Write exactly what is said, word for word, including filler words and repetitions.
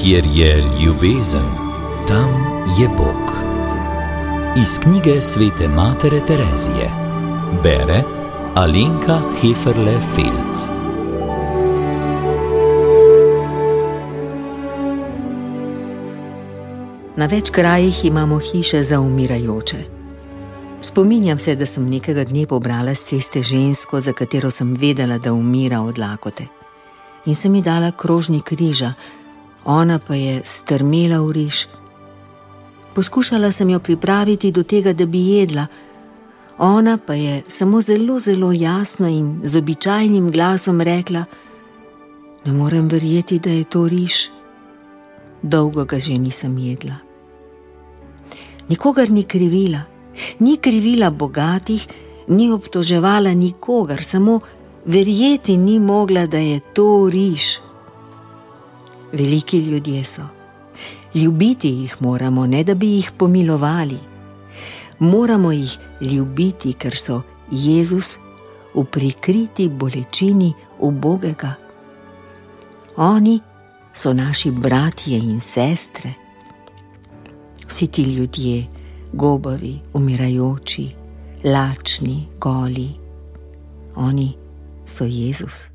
Kjer je ljubezen, tam je Bog. Iz knjige svete matere Terezije. Bere Alenka Heferle-Felc. Na več krajih imamo hiše za umirajoče. Spominjam se, da sem nekega dne pobrala s ceste žensko, za katero sem vedela, da umira od lakote. In sem ji dala krožnik riža, ona pa je strmela v riž. Poskušala sem jo pripraviti do tega, da bi jedla, ona pa je samo zelo, zelo jasno in z običajnim glasom rekla: ne morem verjeti, da je to riž. Dolgo ga že nisem jedla. Nikogar ni krivila, ni krivila bogatih, ni obtoževala nikogar, samo verjeti ni mogla, da je to riž. Veliki ljudje so. Ljubiti jih moramo, ne da bi jih pomilovali. Moramo jih ljubiti, ker so Jezus v prikriti bolečini ubogega. Oni so naši bratje in sestre. Vsi ti ljudje, gobavi, umirajoči, lačni, goli, oni so Jezus.